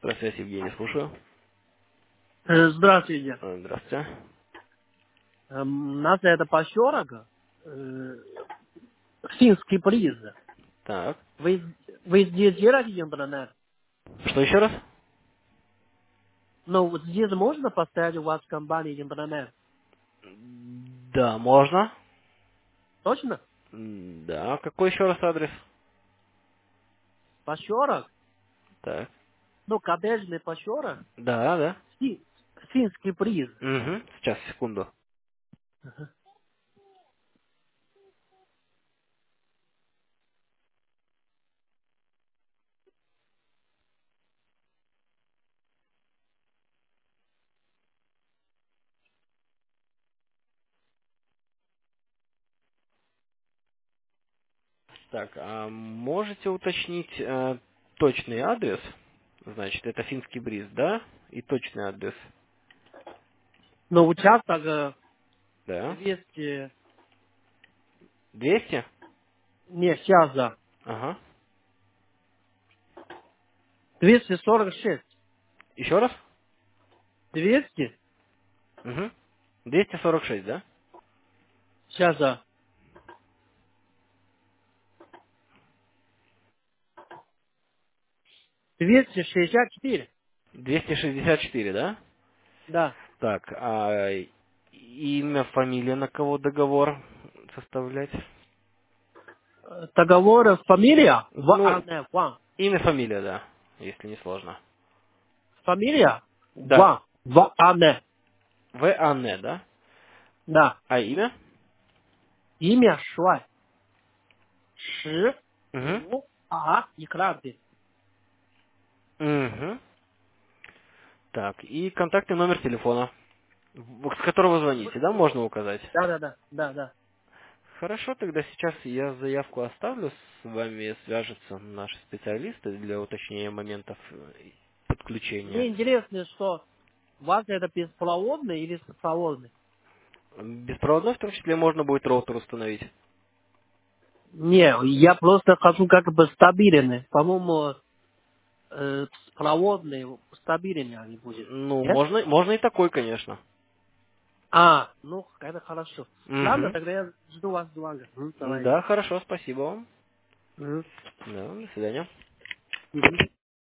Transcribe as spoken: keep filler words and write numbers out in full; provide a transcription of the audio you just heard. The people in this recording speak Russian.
Здравствуйте, Евгений, слушаю. Э, Здравствуйте. Э, Здравствуйте. Эм, У нас это поселок, э, финский приз. Так. Вы, вы здесь делаете интернет? Что еще раз? Ну, вот здесь можно поставить у вас в компании интернет? Да, можно. Точно? М, Да, какой еще раз адрес? Поселок? Так. Ну, коттеджный поселок. Да, да. Фи- Финский приз. Угу. Сейчас, секунду. Так, а можете уточнить э, точный адрес? Значит, это финский бриз, да? И точный адрес. Но участок э, Да. двести... Двести? Не, сейчас, да. Ага. двести сорок шесть. Еще раз? двести? Угу. двести сорок шесть, да? Сейчас, да. двести шестьдесят четыре. двести шестьдесят четыре, да? Да. Так, а имя, фамилия, на кого договор составлять? Э, Договор, фамилия? В, а, Ну, не, Ван. имя, фамилия, да, если не сложно. Фамилия? Да, Ван. В, а, не. В. Анне, да? Да. А имя? 一面帅，十 Угу. 五 а и крабы. Угу. Так, и контактный номер телефона, в- с которого звоните, да, можно указать? Да, да, да, да, да. Хорошо, тогда сейчас я заявку оставлю, с вами свяжутся наши специалисты для уточнения моментов э, подключения. Мне интересно, что у вас это беспроводный или сопроводный? Беспроводной в том числе можно будет роутер установить. Не, я просто хочу как бы стабильный. По-моему, э, проводный стабильный они будет. Ну, Нет? можно, можно и такой, конечно. А, ну, это хорошо. Ладно, Угу. тогда я жду вас звонка. М, давайте. Да, хорошо, спасибо вам. Мгм. Да, до свидания. Мгм.